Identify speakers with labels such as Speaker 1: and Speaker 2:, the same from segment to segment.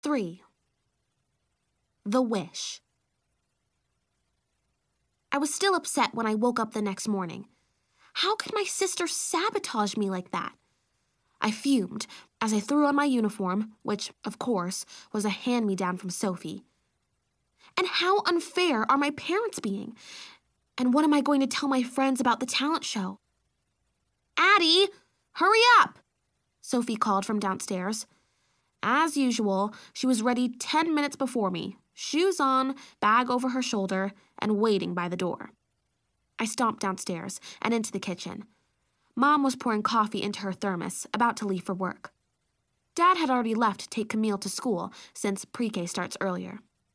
Speaker 1: 3. The Wish. I was still upset when I woke up the next morning. How could my sister sabotage me like that? I fumed as I threw on my uniform, which, of course, was a hand-me-down from Sophie. And how unfair are my parents being? And what am I going to tell my friends about the talent show? Addie, hurry up! Sophie called from downstairs. As usual, she was ready 10 minutes before me, shoes on, bag over her shoulder, and waiting by the door. I stomped downstairs and into the kitchen. Mom was pouring coffee into her thermos, about to leave for work. Dad had already left to take Camille to school, since pre-K starts earlier.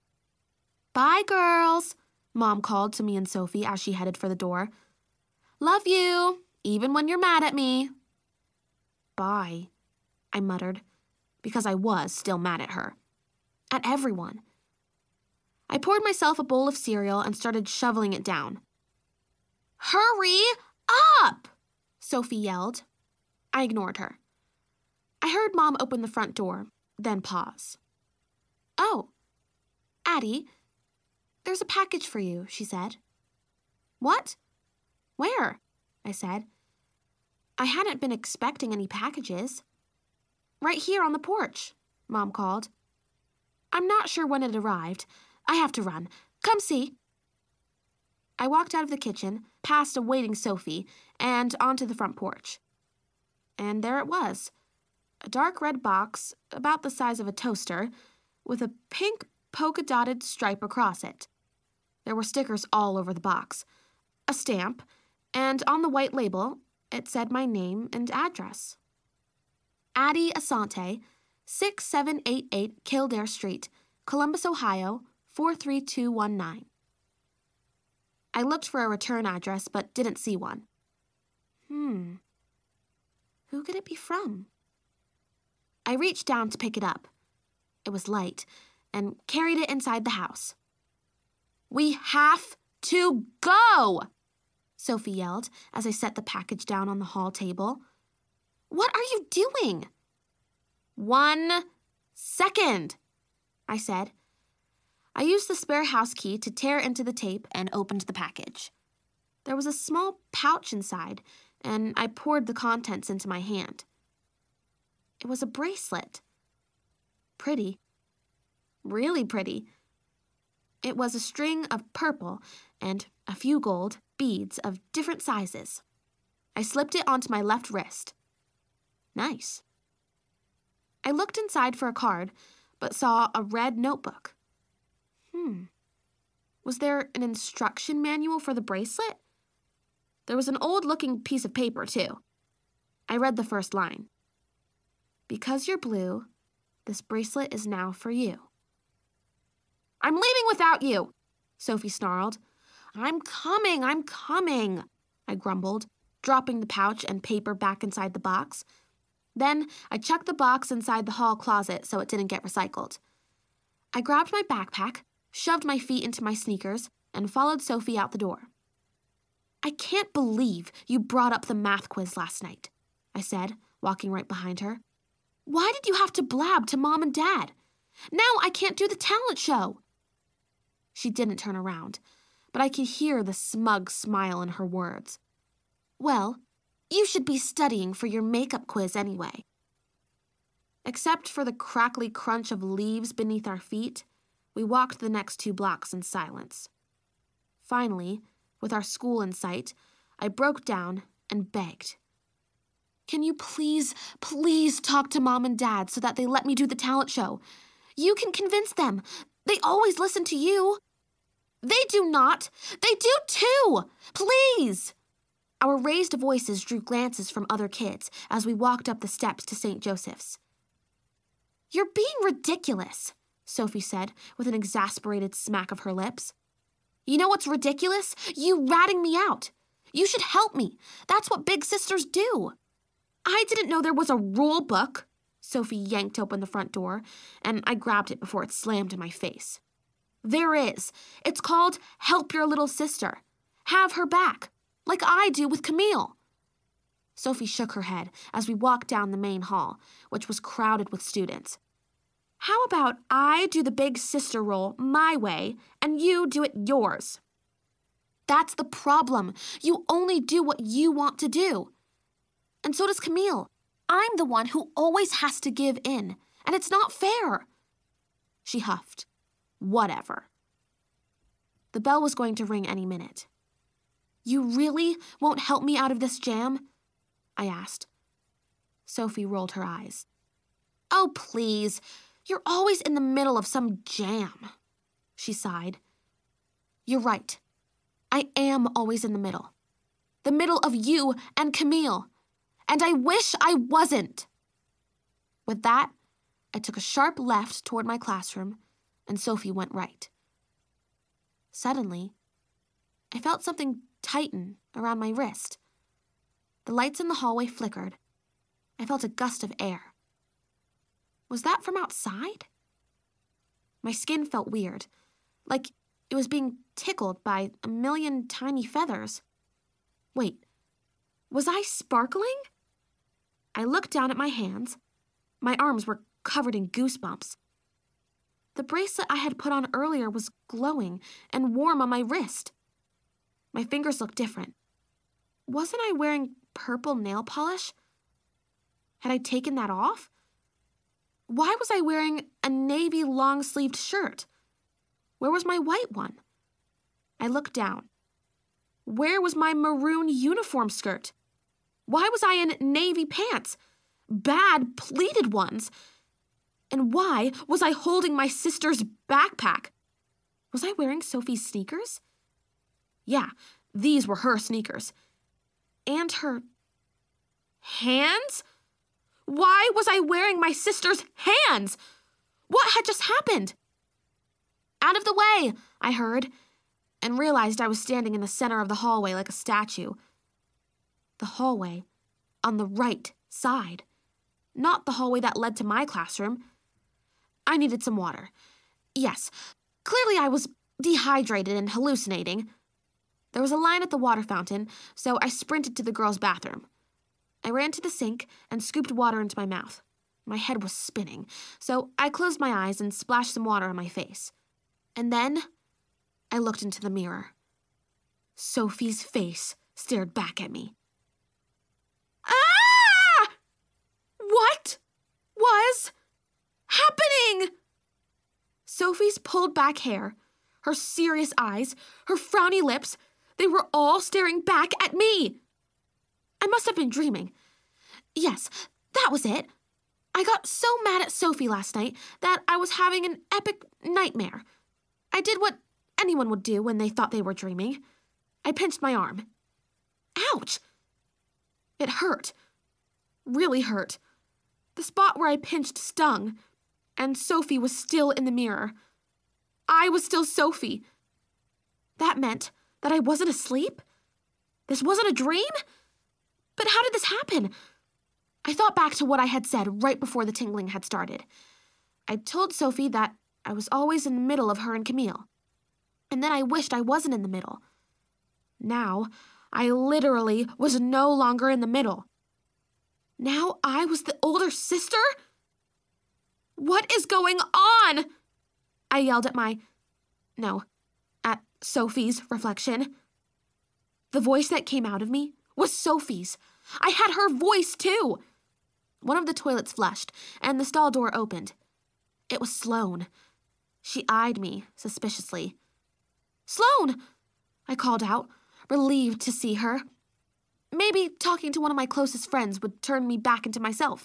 Speaker 1: Bye, girls, Mom called to me and Sophie as she headed for the door. Love you, even when you're mad at me. Bye, I muttered, because I was still mad at her. At everyone. I poured myself a bowl of cereal and started shoveling it down. Hurry up! Sophie yelled. I ignored her. I heard Mom open the front door, then pause. Oh, Addie, there's a package for you, she said. What? Where? I said. I hadn't been expecting any packages. Right here on the porch, Mom called. I'm not sure when it arrived. I have to run. Come see. I walked out of the kitchen, past a waiting Sophie, and onto the front porch. And there it was, a dark red box about the size of a toaster, with a pink polka-dotted stripe across it. There were stickers all over the box, a stamp, and on the white label, it said my name and address. Addie Asante, 6788 Kildare Street, Columbus, Ohio, 43219. I looked for a return address, but didn't see one. Who could it be from? I reached down to pick it up. It was light, and carried it inside the house. We have to go! Sophie yelled as I set the package down on the hall table. What are you doing? 1 second, I said. I used the spare house key to tear into the tape and opened the package. There was a small pouch inside, and I poured the contents into my hand. It was a bracelet. Pretty. Really pretty. It was a string of purple and a few gold beads of different sizes. I slipped it onto my left wrist. Nice. I looked inside for a card, but saw a red notebook. Was there an instruction manual for the bracelet? There was an old-looking piece of paper, too. I read the first line. Because you're blue, this bracelet is now for you. I'm leaving without you, Sophie snarled. I'm coming, I grumbled, dropping the pouch and paper back inside the box. Then I chucked the box inside the hall closet so it didn't get recycled. I grabbed my backpack, shoved my feet into my sneakers, and followed Sophie out the door. I can't believe you brought up the math quiz last night, I said, walking right behind her. Why did you have to blab to Mom and Dad? Now I can't do the talent show. She didn't turn around, but I could hear the smug smile in her words. Well, you should be studying for your makeup quiz anyway. Except for the crackly crunch of leaves beneath our feet, we walked the next 2 blocks in silence. Finally, with our school in sight, I broke down and begged. Can you please talk to Mom and Dad so that they let me do the talent show? You can convince them. They always listen to you. They do not. They do too. Please. Our raised voices drew glances from other kids as we walked up the steps to St. Joseph's. You're being ridiculous, Sophie said with an exasperated smack of her lips. You know what's ridiculous? You ratting me out. You should help me. That's what big sisters do. I didn't know there was a rule book. Sophie yanked open the front door, and I grabbed it before it slammed in my face. There is. It's called Help Your Little Sister. Have her back, like I do with Camille. Sophie shook her head as we walked down the main hall, which was crowded with students. How about I do the big sister role my way and you do it yours? That's the problem. You only do what you want to do. And so does Camille. I'm the one who always has to give in, and it's not fair. She huffed. Whatever. The bell was going to ring any minute. You really won't help me out of this jam? I asked. Sophie rolled her eyes. Oh, please. You're always in the middle of some jam, she sighed. You're right. I am always in the middle. The middle of you and Camille. And I wish I wasn't. With that, I took a sharp left toward my classroom, and Sophie went right. Suddenly, I felt something tighten around my wrist. The lights in the hallway flickered. I felt a gust of air. Was that from outside? My skin felt weird, like it was being tickled by a million tiny feathers. Wait, was I sparkling? I looked down at my hands. My arms were covered in goosebumps. The bracelet I had put on earlier was glowing and warm on my wrist. My fingers looked different. Wasn't I wearing purple nail polish? Had I taken that off? Why was I wearing a navy long-sleeved shirt? Where was my white one? I looked down. Where was my maroon uniform skirt? Why was I in navy pants? Bad pleated ones. And why was I holding my sister's backpack? Was I wearing Sophie's sneakers? Yeah, these were her sneakers. And her hands? Why was I wearing my sister's hands? What had just happened? Out of the way, I heard, and realized I was standing in the center of the hallway like a statue. The hallway on the right side, not the hallway that led to my classroom. I needed some water. Yes, clearly I was dehydrated and hallucinating. There was a line at the water fountain, so I sprinted to the girls' bathroom. I ran to the sink and scooped water into my mouth. My head was spinning, so I closed my eyes and splashed some water on my face. And then I looked into the mirror. Sophie's face stared back at me. Ah! What was happening? Sophie's pulled back hair, her serious eyes, her frowny lips, they were all staring back at me. I must have been dreaming. Yes, that was it. I got so mad at Sophie last night that I was having an epic nightmare. I did what anyone would do when they thought they were dreaming. I pinched my arm. Ouch! It hurt. Really hurt. The spot where I pinched stung, and Sophie was still in the mirror. I was still Sophie. That meant that I wasn't asleep? This wasn't a dream? But how did this happen? I thought back to what I had said right before the tingling had started. I told Sophie that I was always in the middle of her and Camille. And then I wished I wasn't in the middle. Now, I literally was no longer in the middle. Now I was the older sister? What is going on? I yelled at Sophie's reflection. The voice that came out of me was Sophie's. I had her voice too. One of the toilets flushed, and the stall door opened. It was Sloane. She eyed me suspiciously. Sloane! I called out, relieved to see her. Maybe talking to one of my closest friends would turn me back into myself.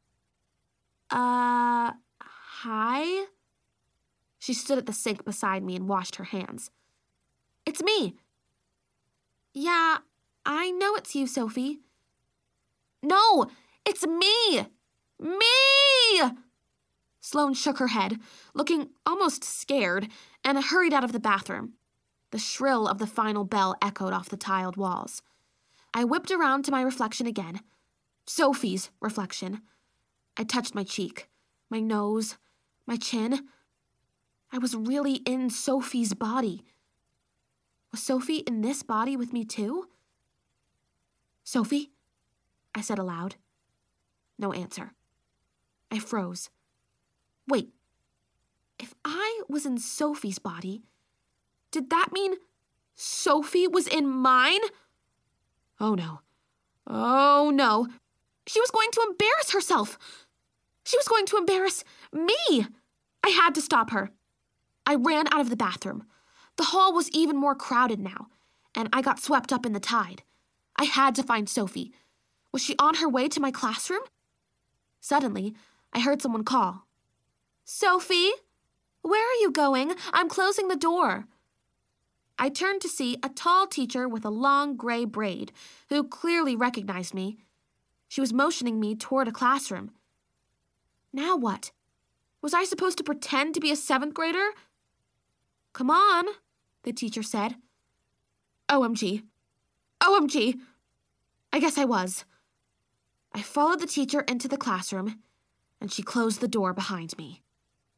Speaker 1: Hi? She stood at the sink beside me and washed her hands. It's me. Yeah, I know it's you, Sophie. No, it's me! Me! Sloane shook her head, looking almost scared, and hurried out of the bathroom. The shrill of the final bell echoed off the tiled walls. I whipped around to my reflection again. Sophie's reflection. I touched my cheek, my nose, my chin. I was really in Sophie's body. Was Sophie in this body with me too? Sophie? I said aloud. No answer. I froze. Wait, I was in Sophie's body, did that mean Sophie was in mine? Oh no. Oh no. She was going to embarrass herself. She was going to embarrass me. I had to stop her. I ran out of the bathroom. The hall was even more crowded now, and I got swept up in the tide. I had to find Sophie. Was she on her way to my classroom? Suddenly, I heard someone call. Sophie, where are you going? I'm closing the door. I turned to see a tall teacher with a long gray braid, who clearly recognized me. She was motioning me toward a classroom. Now what? Was I supposed to pretend to be a 7th grader? Come on, the teacher said. OMG. OMG. I guess I was. I followed the teacher into the classroom, and she closed the door behind me.